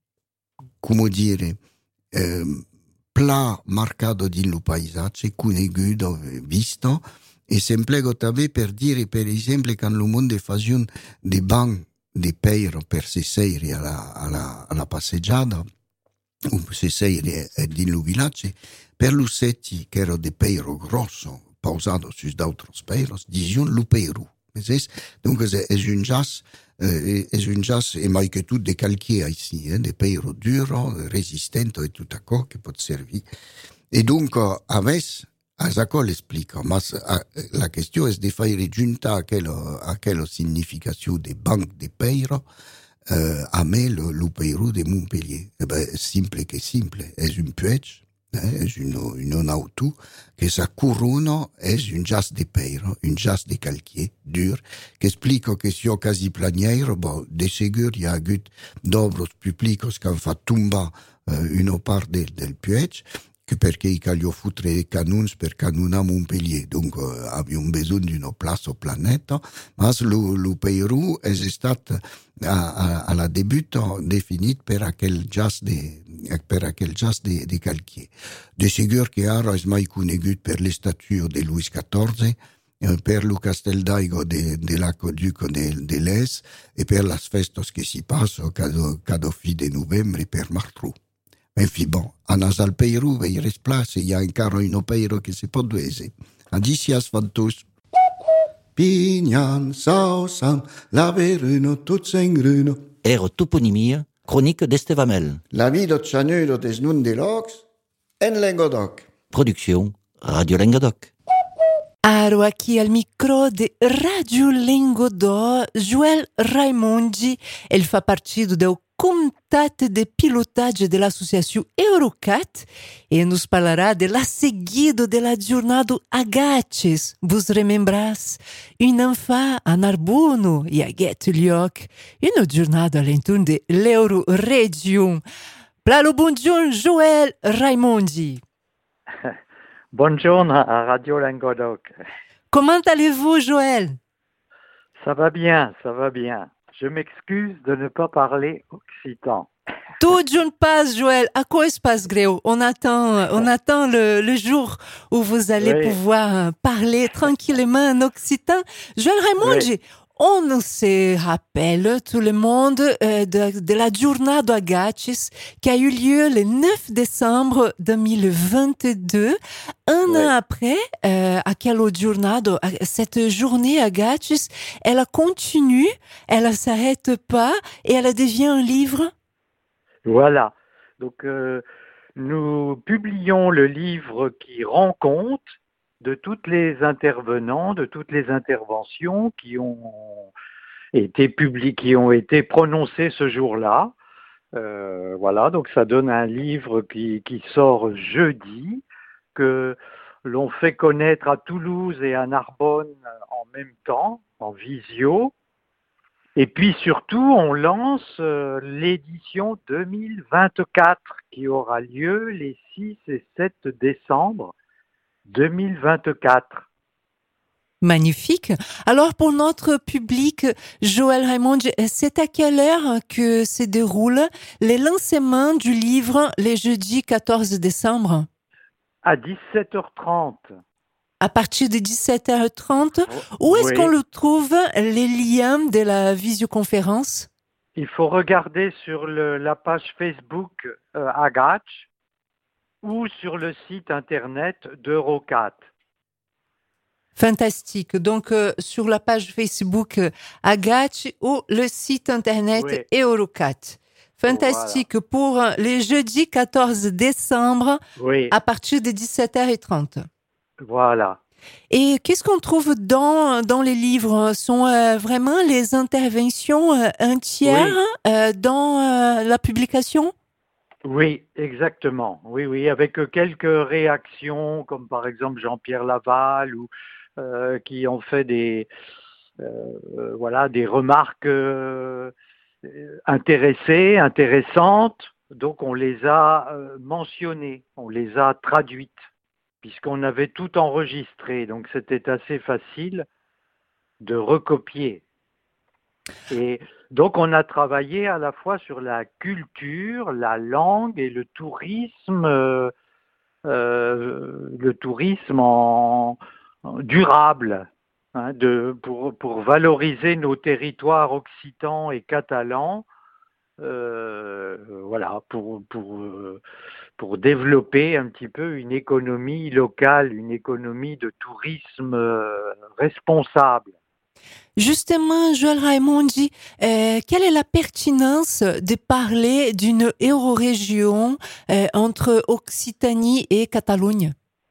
come dire, eh, plat marcato din lo paesaggio, coneguto, visto, e s'implego també per dire, per esempio, quand le monde faisait des bancs de Peiro per se seire alla, alla, alla passeggiata, o se seire din lo villaggio, per lo setti, che era de Peiro grosso, pausato su d'autres Peiros, dision lo Peirou. Donc, c'est un jazz, euh, est un jazz, et mai que tout de calquier ici, hein, de Peiro duro, résistant et tout à coup, qui peut servir. Et donc, avec, a ça l'explica, ma la question est de faire junta aquella, aquella signification des banques de Peiro euh, a me le, le Peirou de Montpellier. Eh ben, simple que simple, est un puech, est une, une auto, que sa couronne est une jazz de Peiro, une jazz de calquier, dur, qui explique que si au quasi planière, bon, de ségur, il y a eu d'obres publiques qui ont fait tomber euh, une part del, del puech, que perché i caglio foutre i canons per canona Montpellier. Donc, euh, abbiamo besoin d'une place au planeta. Mas le, le Peirou è stato alla début défini per aquel jazz de, per aquel jazz de, de calquier. De segur che ara è mai conegut per le statue de Louis quatorze, per lo Casteldaigo de, de l'aqueduc de, de l'Es e per las festos che si passo cada, cada fi de novembre per Martrou. Enfin bon, a nasal Peirou veires place, il y a encara un Peiro que se pot duese. Adicias fantus. Pignan, sausam, laveruno, tutsengrüno. Ero toponimia, chronique d'Esteve Mel. La vida chanudo des nun de locs, en Lengodoc. Production Radio Lengodoc. Aro aqui al micro de Radio Lingodó, Joel Raimondi. Ele faz partido do Comitat de Pilotage de l'associação Eurocat e nos falará de la seguida de la jornada Agaches. Vos remembras? Un enfant a Narbonne e a Get-Lioc. Une jornada à l'entour de l'Euro-Région. Plalo bonjour, Joel Raimondi. Bonjour à Radio Languedoc. Comment allez-vous, Joël? Ça va bien, ça va bien. Je m'excuse de ne pas parler occitan. Tout jeune passe, Joël. À quoi se passe, Gréo? On attend, on attend le, le jour où vous allez oui. pouvoir parler tranquillement en occitan. Joël Raymond, oui. On se rappelle, tout le monde, euh, de, de la Jornada Agaches qui a eu lieu le neuf décembre deux mille vingt-deux. Un oui. an après, euh, à quelle Jornada, cette journée Agaches, elle continue, elle ne s'arrête pas et elle devient un livre. Voilà. Donc, euh, nous publions le livre qui rend compte de toutes les intervenants, de toutes les interventions qui ont été publiées, qui ont été prononcées ce jour-là. Euh, voilà, donc ça donne un livre qui, qui sort jeudi, que l'on fait connaître à Toulouse et à Narbonne en même temps, en visio. Et puis surtout, on lance euh, l'édition deux mille vingt-quatre qui aura lieu les six et sept décembre deux mille vingt-quatre. Magnifique. Alors, pour notre public, Joël Raymond, c'est à quelle heure que se déroule les lancements du livre les jeudis quatorze décembre? À dix-sept heures trente. À partir de dix-sept heures trente, où est-ce oui. qu'on le trouve, les liens de la visioconférence? Il faut regarder sur le, la page Facebook euh, Agaches ou sur le site internet d'Eurocat. Fantastique. Donc, euh, sur la page Facebook euh, Agaches ou le site internet oui. Eurocat. Fantastique. Voilà. Pour euh, les jeudis quatorze décembre oui. à partir de dix-sept heures trente. Voilà. Et qu'est-ce qu'on trouve dans, dans les livres? Sont euh, vraiment les interventions euh, entières oui. euh, dans euh, la publication? Oui, exactement. Oui, oui, avec quelques réactions, comme par exemple Jean-Pierre Laval, ou euh, qui ont fait des, euh, voilà, des remarques euh, intéressées, intéressantes. Donc, on les a euh, mentionnées, on les a traduites, puisqu'on avait tout enregistré. Donc, c'était assez facile de recopier. Et donc, on a travaillé à la fois sur la culture, la langue et le tourisme, euh, euh, le tourisme en, en durable, hein, de, pour, pour valoriser nos territoires occitans et catalans, euh, voilà, pour, pour, pour développer un petit peu une économie locale, une économie de tourisme euh, responsable. Justement, Joël Raimondi, euh, quelle est la pertinence de parler d'une eurorégion euh, entre Occitanie et Catalogne?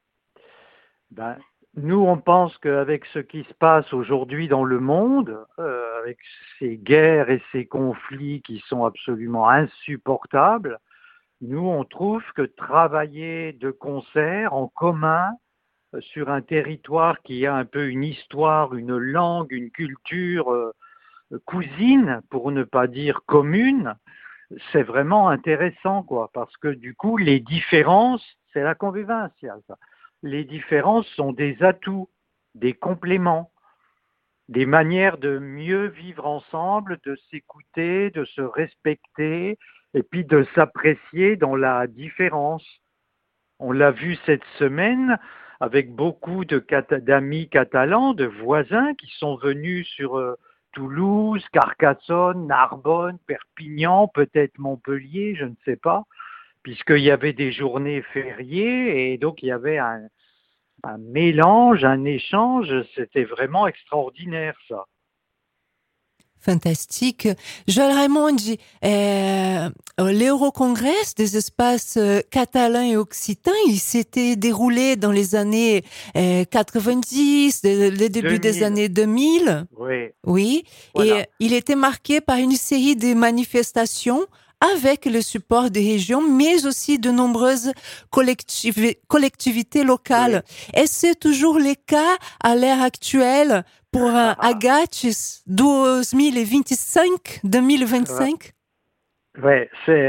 Ben, nous, on pense qu'avec ce qui se passe aujourd'hui dans le monde, euh, avec ces guerres et ces conflits qui sont absolument insupportables, nous, on trouve que travailler de concert, en commun, sur un territoire qui a un peu une histoire, une langue, une culture euh, cousine, pour ne pas dire commune, c'est vraiment intéressant, quoi, parce que du coup, les différences, c'est la convivencia, ça. Les différences sont des atouts, des compléments, des manières de mieux vivre ensemble, de s'écouter, de se respecter, et puis de s'apprécier dans la différence. On l'a vu cette semaine, avec beaucoup de cat- d'amis catalans, de voisins qui sont venus sur euh, Toulouse, Carcassonne, Narbonne, Perpignan, peut-être Montpellier, je ne sais pas, puisqu'il y avait des journées fériées et donc il y avait un, un mélange, un échange, c'était vraiment extraordinaire ça. Fantastique. Joël Raimondi, euh, l'Eurocongrès des espaces euh, catalans et occitans, il s'était déroulé dans les années euh, quatre-vingt-dix, le, le début deux mille. Des années deux mille. Oui. Oui. Voilà. Et il était marqué par une série de manifestations avec le support des régions, mais aussi de nombreuses collectivi- collectivités locales. Oui. Est-ce que c'est toujours le cas à l'heure actuelle pour un ah. Agatis deux mille vingt-cinq, deux mille vingt-cinq? Oui, c'est,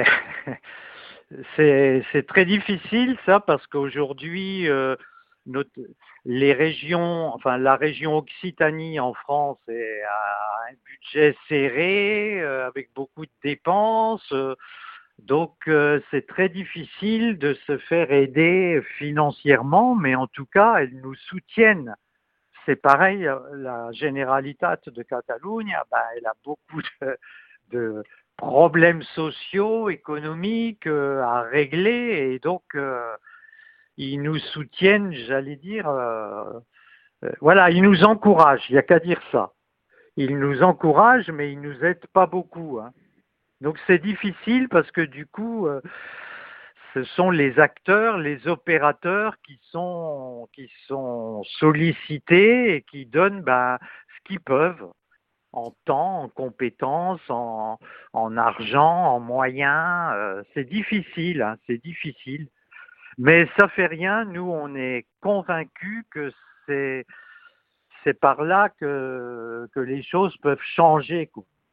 c'est, c'est très difficile ça, parce qu'aujourd'hui, euh, notre, les régions, enfin la région Occitanie en France est à un budget serré, euh, avec beaucoup de dépenses, euh, donc euh, c'est très difficile de se faire aider financièrement, mais en tout cas, elles nous soutiennent. C'est pareil, la Generalitat de Catalogne, ben, elle a beaucoup de, de problèmes sociaux, économiques euh, à régler, et donc euh, ils nous soutiennent, j'allais dire, euh, euh, voilà, ils nous encouragent, il n'y a qu'à dire ça. Ils nous encouragent, mais ils nous aident pas beaucoup. Hein. Donc c'est difficile parce que du coup, euh, ce sont les acteurs, les opérateurs qui sont, qui sont sollicités et qui donnent ben, ce qu'ils peuvent en temps, en compétences, en, en argent, en moyens. Euh, c'est difficile, hein, c'est difficile. Mais ça fait rien, nous on est convaincus que c'est, c'est par là que, que les choses peuvent changer.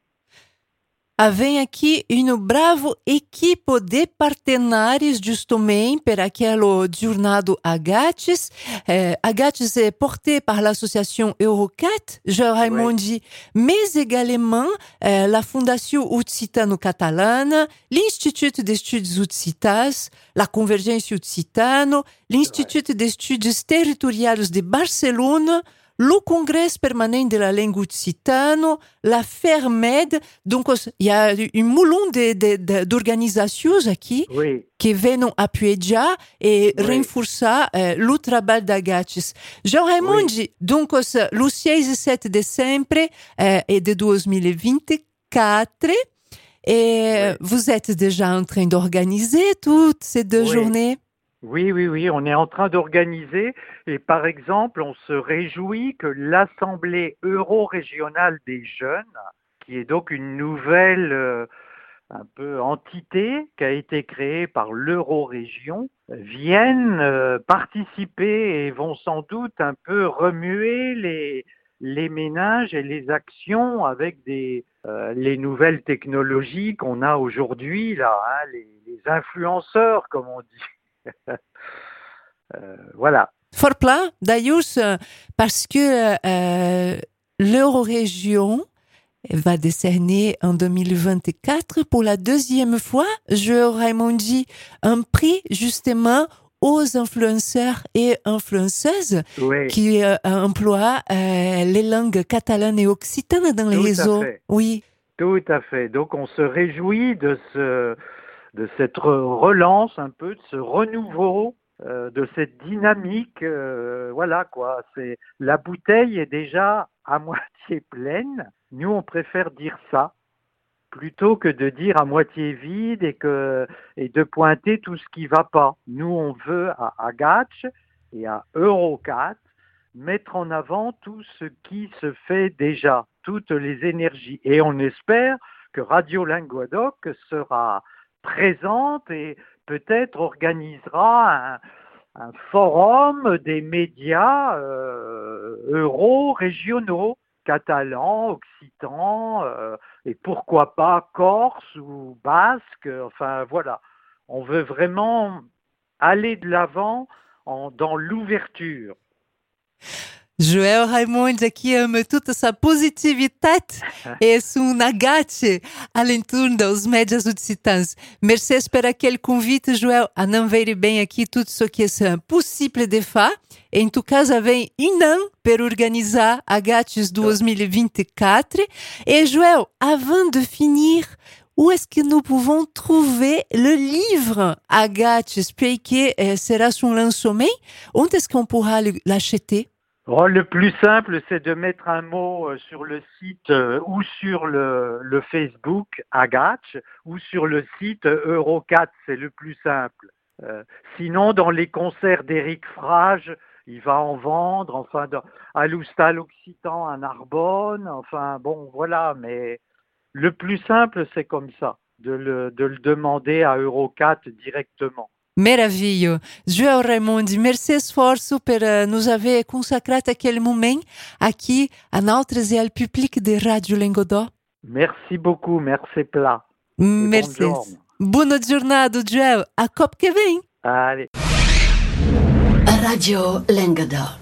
Havem aqui uma brava equipe de partenários justamente para aquele jornado Agatis. Euh, Agatis est porté par l'association Eurocat, Joël Raimondi, oui. Mais également euh, la Fondation Occitano-Catalane, l'Institut d'Estudos Occitas, la Convergência Occitano, l'Institut ouais. d'Estudos Territoriais de Barcelone, le Congrès permanent de la langue occitano, la FERMED. Donc, il y a un moulon de, de, de, d'organisations ici oui. qui viennent appuyer déjà et oui. renforcer euh, le travail d'Agatis. Joël Raimondi, oui. donc, le seize e sete de dezembro euh, est de deux mille vingt-quatre. Et oui. vous êtes déjà en train d'organiser toutes ces deux oui. journées? Oui, oui, oui, on est en train d'organiser et par exemple, on se réjouit que l'Assemblée euro-régionale des jeunes, qui est donc une nouvelle euh, un peu entité qui a été créée par l'Euro-région, vienne euh, participer et vont sans doute un peu remuer les, les ménages et les actions avec des, euh, les nouvelles technologies qu'on a aujourd'hui, là, hein, les, les influenceurs, comme on dit. euh, voilà. Fort plein, d'ailleurs, parce que euh, l'Eurorégion va décerner en deux mille vingt-quatre pour la deuxième fois, Joël Raimondi, un prix justement aux influenceurs et influenceuses oui. qui euh, emploient euh, les langues catalanes et occitanes dans les Tout réseaux. Oui. Tout à fait. Donc on se réjouit de ce de cette relance un peu, de ce renouveau, euh, de cette dynamique, euh, voilà quoi. C'est la bouteille est déjà à moitié pleine. Nous, on préfère dire ça plutôt que de dire à moitié vide et que et de pointer tout ce qui va pas. Nous, on veut à Agatch et à Eurocat mettre en avant tout ce qui se fait déjà, toutes les énergies. Et on espère que Radio Languedoc sera présente et peut-être organisera un, un forum des médias euh, euro-régionaux, catalans, occitans, euh, et pourquoi pas corse ou basque, enfin voilà. On veut vraiment aller de l'avant en, dans l'ouverture. Joël Raimondi aqui ama toda essa positividade e um agate alentour dos médias occitans. Merci por aquele convite, Joël, a não ver bem aqui tudo o que é possível de fazer. Em tout cas, vem um ano para organizar Agates deux mille vingt-quatre. Et Joël, avant de finir, où est-ce que nous pouvons trouver le livre Agates, puisque euh, sera son lancement? Onde est-ce qu'on pourra l'acheter? Oh, le plus simple, c'est de mettre un mot euh, sur le site euh, ou sur le, le Facebook Agathe ou sur le site euh, Eurocat, c'est le plus simple. Euh, sinon, dans les concerts d'Éric Frage, il va en vendre, enfin, dans, à l'Oustal Occitan, à Narbonne, enfin, bon, voilà, mais le plus simple, c'est comme ça, de le, de le demander à Eurocat directement. Meravilha. Joel Raimundi, merci esforço per uh, nos haver consacrat aquele momento aqui a noutras e ao public de Rádio Lengodó. Merci beaucoup, merci plat. Merci. Boa jornada, Joel. A cop que vem. Allez. Radio Lengodó.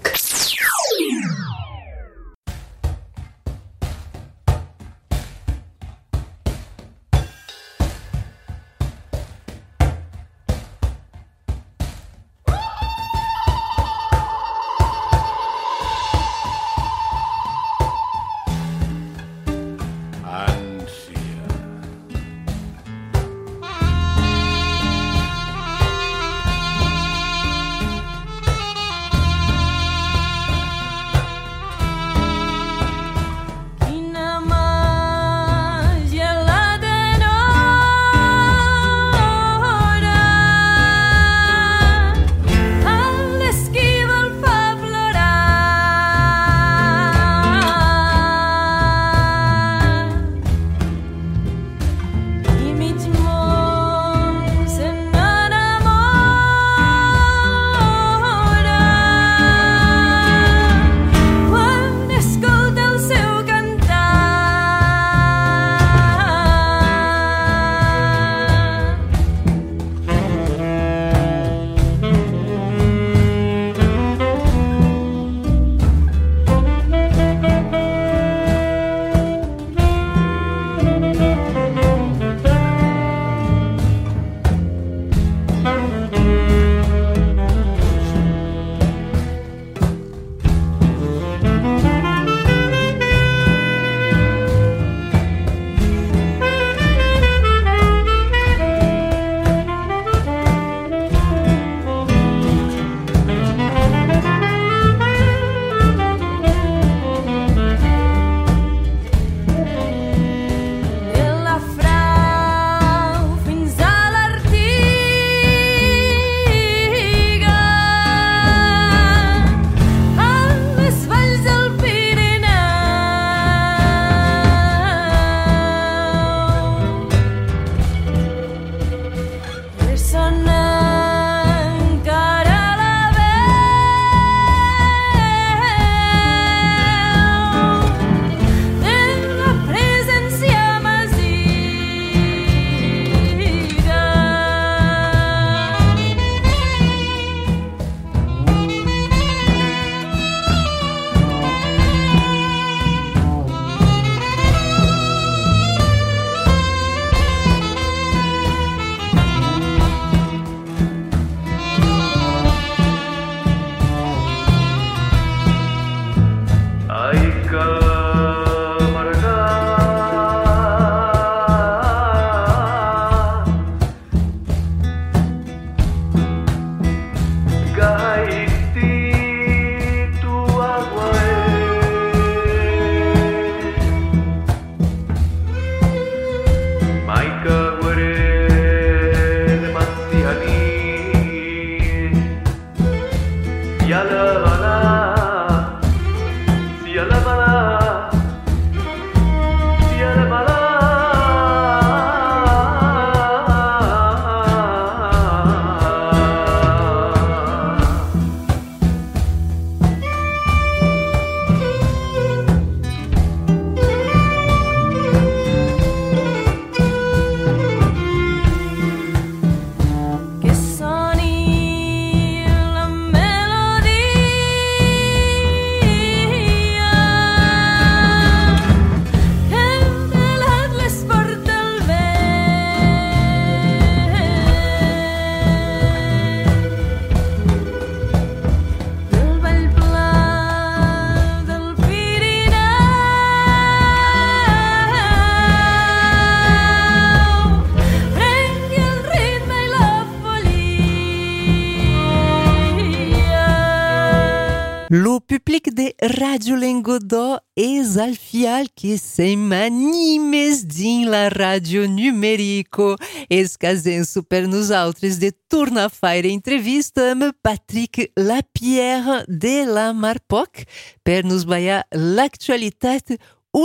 Le public de Radio Lengodó exalfial que se animes din la radio numérico. Escasenso per nous autres de torna-feira entrevista-me Patrick Lapierre de la Marpoc per nos baiar l'actualitat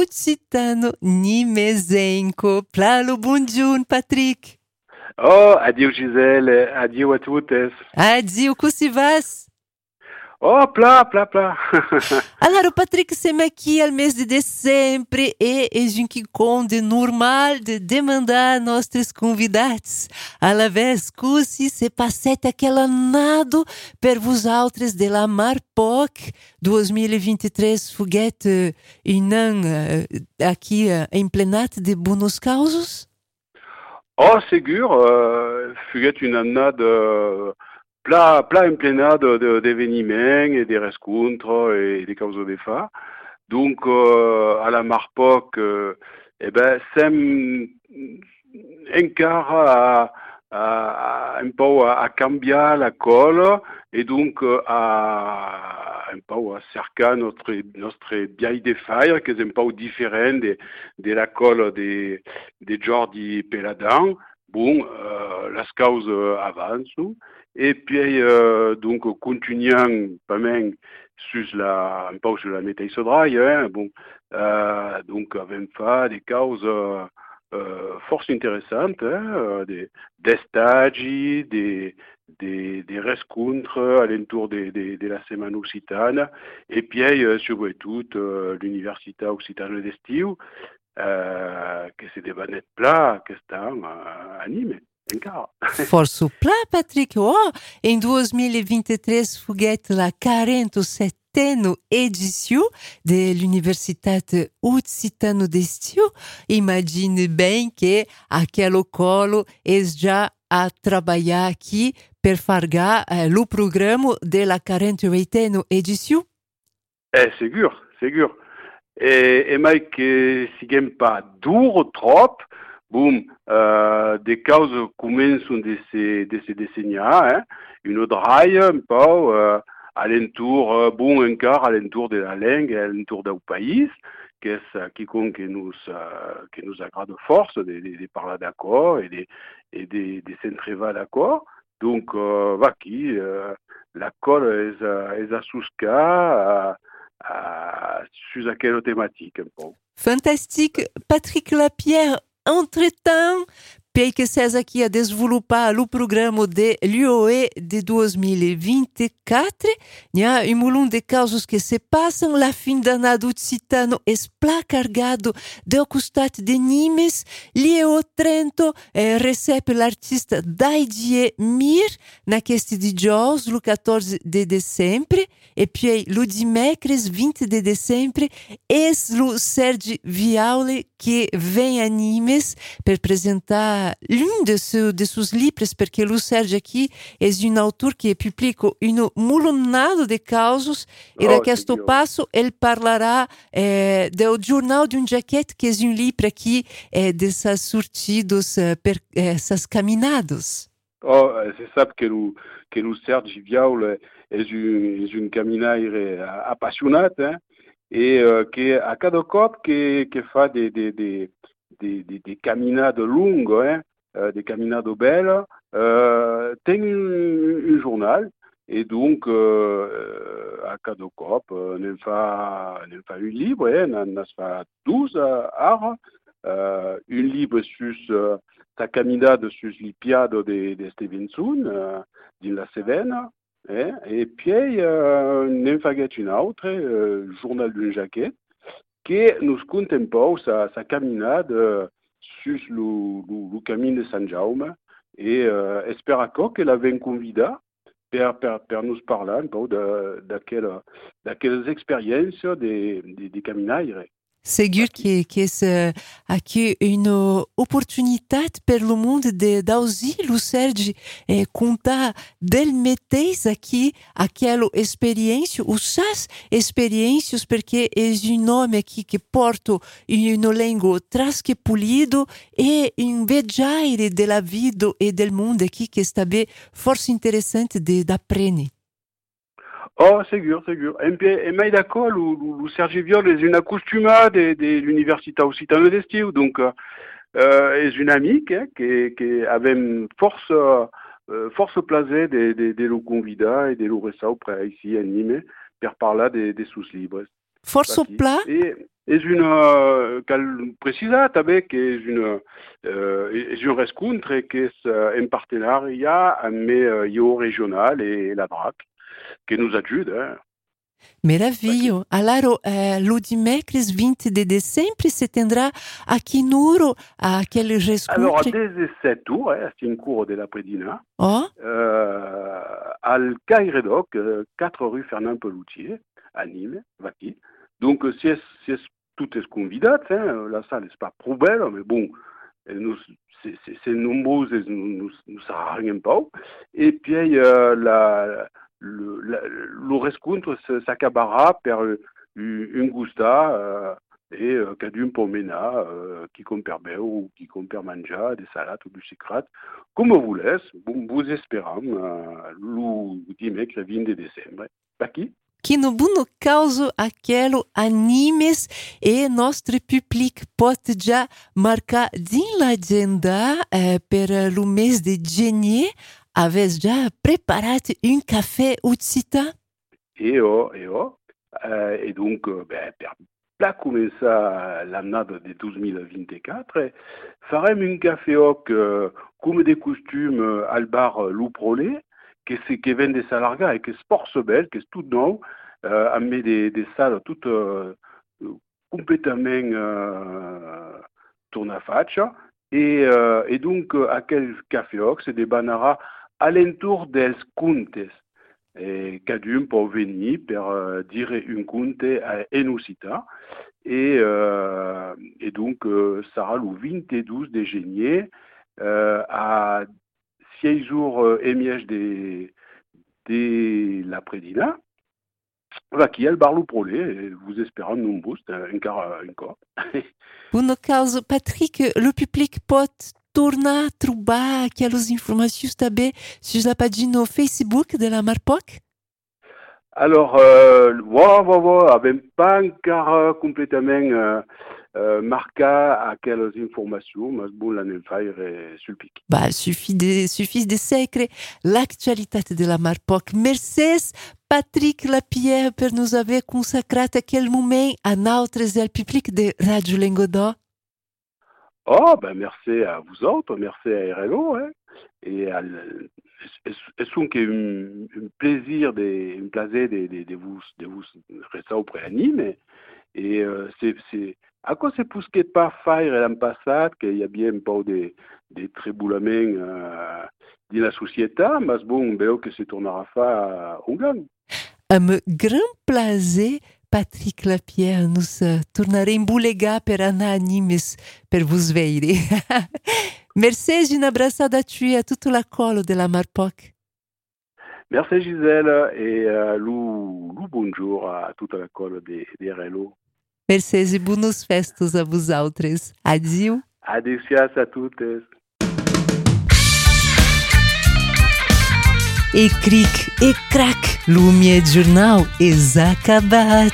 occitano-nimesenco. Plalo, bonjour, Patrick. Oh, adio Gisèle, adio a toutes. Adio, como se vas? Oh, pla, pla, pla. Allora, Patrick, siamo aqui al mês de dezembro e é um que conde normal de demandar nossos convidados. À la vez, così se passete aquela nado per vos altres de la Marpoc dois mil e vinte e três foguete um ano aqui em plenat de bonos causos? Oh, segur, uh, foguete une annade uh, pla, pla emplenada de, d'événements et des rencontres et des causes des fa. Donc, uh, à la Marpoc, uh, eh ben, sem encara a, a, un peu a, a cambiar la colle et donc a un peu a cercar notre, notre vieille de faille qui est un peu différent de, de la colle de, de Jordi Peladan. Bon, euh, las causes avancent et puis euh, donc continuant pas même sur la un peu sur la métaille sodraille, hein, bon, euh, donc avec fa des causes euh, euh, fort intéressantes, hein, des, des stages, des des des rencontres alentour de, de, de la semaine occitane et puis euh, surtout euh, l'université occitane d'estiu. Uh, que c'est des bannettes plats que estão uh, anime, encara. Força plá, Patrick. Oh, em dois mil e vinte e três foguete la quarenta e sette edição de l'Universitat Occitano d'Estiu. Imagine bem que aquele colo é já a trabalhar aqui per fargar uh, o programa de la quarenta e oitava edição? É, seguro, seguro. Et, et mai que siguem pas dur trop, boum, euh, des causes commencent de se, de se desenhar, hein, une draille un peu, euh, alentour, euh, bon, encore alentour de la langue, alentour du pays, que est quiconque nous, euh, qui nous agrade force, de, de, de parler d'accord et de, et de, de s'entrevoir d'accord. Donc, euh, va qui, euh, la colle est à, est à sousca, euh, Uh, sur aquela thématique un peu. Fantastique. Patrick Lapierre, entretemps, Pei que vocês aqui a desenvolupar o programa de l'U O E de dois mil e vinte e quatro, há um mulum de causas que se passam, la fin danado occitano esplá cargado de costat de Nimes, l'I E O Trento eh, recebe l'artista Daidie Mir naqueste dijous, o quatorze de dezembro, e poi lo dimecres vinte de dezembro, es lo Sergi Viaule que vem a Nimes per apresentar l'un de, seu, de seus livros, porque o Sergi aqui é um autor que publica um mulunado de causas, e oh, daquesto passo ele parlará eh, do jornal de um jaquete, que é um livro aqui eh, dessas sortidos, eh, per, eh, essas caminadas. Oh, c'est ça que o que o Sergi Viaule é um, é um caminhaire apaixonado, hein? Et euh, que a cada cop que que fa des des des des des, des caminades longues, hein, euh, des caminades belles, euh, tem un, un journal et donc euh, a cada cop euh, n'en fa n'en fa un livre, hein, n'en fa douze ar, euh, un livre sur euh, sa caminade sur l'Ippiade de, de Stevenson euh, dans la Cévennes. Eh? Et puis, euh, n'en faguet une autre, euh, journal d'une jaquette, qui nous compte un peu sa, sa caminade euh, sur le, le, le camin de San Jaume. Et euh, espère qu'elle avait un convidat pour, pour, pour nous parler un peu de, de, quelle, de quelles expériences des de, de caminaires. Segur que, que é aqui uma oportunidade pelo mundo de dauzir o Sergi eh, contar del meteis aqui aquela experiência, usas experiências, porque é um nome aqui que porta uma língua trasque polido e um vejaire de la vida e del mundo aqui que está bem força interessante de aprender. Oh, seguro, seguro. E, e mai d'accordo, lo, lo Sergi Viol è una costuma dell'Università Occitana d'Estiu, donc uh, è un amic eh, che, che avem force, uh, force plaisir de, de, de lo convidar e de lo restare près ici a Nîmes per parlar de, de sus libres. Force pla? E és una, cal precisar també que és una, uh, és un rescontre que és uh, en partenariat amb uh, I O regional e la D R A C, que nos ajuda. Eh. Meravilha! Allora, eh, lo dimecres vinte de dezembro se tendrà aqui Nuro aquele rescontre? Alors, à dezessete heures, eh, c'est un cours de l'après-dîner, oh. euh, al Cairedoc, euh, quatre rue Fernand Peloutier, à Nîmes, aqui. Donc, si es, si es, tout est convidat, hein, la salle n'est pas trop belle, mais bon, nous, c'est, c'est, c'est nombreux, nous ne s'arrêtent pas. Et puis, euh, la... Le, le, le rescontre s'accabera per un gustar euh, et euh, cadun pour mena euh, qui compère beu ou qui compère manja, des salades ou du sucrat, comme vous laisse, bon, vous espérons euh, le dimecres vinte de dezembro. Aqui? Que no buno causo aquelo animes e nostro public pode já marcar din l'agenda eh, per lo mês de genier. Avez già preparato un caffè Utsita? E ho, e ho. Euh, et donc, ben, per, per començar l'annada de dos mil vint-i-quatre, farem un cafè hoc, euh, com de costum, al bar Luprolé, que, que ven de Salarga et que és força bel, que és tot nou, euh, amb de, de sales tot euh, completament euh, tornafatxa. Et, euh, et donc, aquel cafè hoc se debanarà à l'entour dels contes. Et cadun pour venir pour euh, dire un conte en occità. Et, euh, et donc, euh, ça sera le vingt-deux de genier euh, à six jours euh, et miège de, de l'après-dîner. Va qui a le bar Luprolé, vous espérons nombreux, encore, encore. Pour nos causes, Patrick, le public peut tornar a trobar aquelas informações também sur la pagina Facebook de la Marpoc? Alors, euh, ouais, ouais, ouais, avem pas encore complètement euh, euh, marqué aquelas informações, mas bon, l'anem faire sur le pic. Bah, suffit de, suffit de secre l'actualité de la Marpoc. Merci, Patrick Lapierre, per nous haver consacrat aquel moment a nosaltres e al public de Radio Lengodó. Oh, ben merci à vous autres, merci à R L O, hein, et à c'est un plaisir, de, un plaisir de, de, de vous, de vous rester auprès de Nîmes, et euh, c'est, c'est, à quoi c'est pour ce qui n'est pas faire l'an passé, qu'il y a bien pas de, de tréboulements euh, dans la société, mais bon, ben, que se tournera à Ungarn. Un grand plaisir. Patrick Lapierre, nous uh, tornarem bulegar per anar a Nimes per vos veire. Merci, une abraçada a tu et à toute la colo de la Marpoc. Merci Gisèle et uh, lou, lou bonjour à toute la colo de, de R L O. Merci et bonnes festas a vous autres. Adieu. Adieu à toutes. E cric, e crac, lumie jornal és acabat.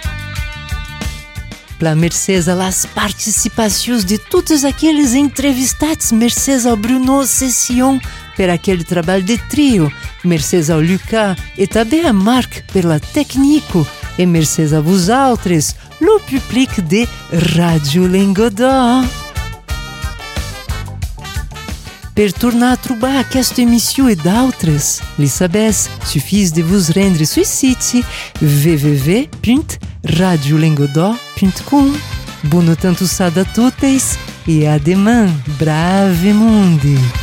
Pela mercês a las participações de todos aqueles entrevistados, mercês ao Bruno Session per aquele trabalho de trio, mercês ao Lucas e também a Marc pela técnico e mercês a vos autres, lo public de Radio Lengodó. Per tornar a trobar aquesta emissió e d'altres, li sabés, suffis de vos rendre sul site w w w punt radio lengodó punt com. Bono tanto sada a totes e a demã, brave mundi!